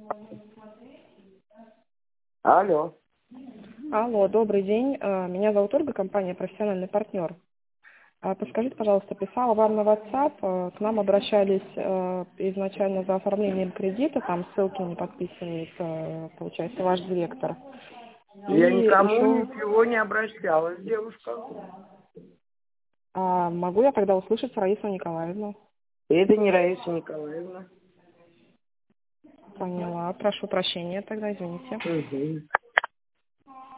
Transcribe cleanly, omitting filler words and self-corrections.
Алло. Алло, добрый день. Меня зовут Ольга, компания «Профессиональный партнер». Подскажите, пожалуйста, писала вам на WhatsApp, к нам обращались изначально за оформлением кредита, там ссылки не подписывает, получается, ваш директор. Я И никому еще, ничего не обращалась, девушка. могу я тогда услышать Раису Николаевну? Это не Раиса Николаевна. Поняла. Прошу прощения тогда, извините. Угу.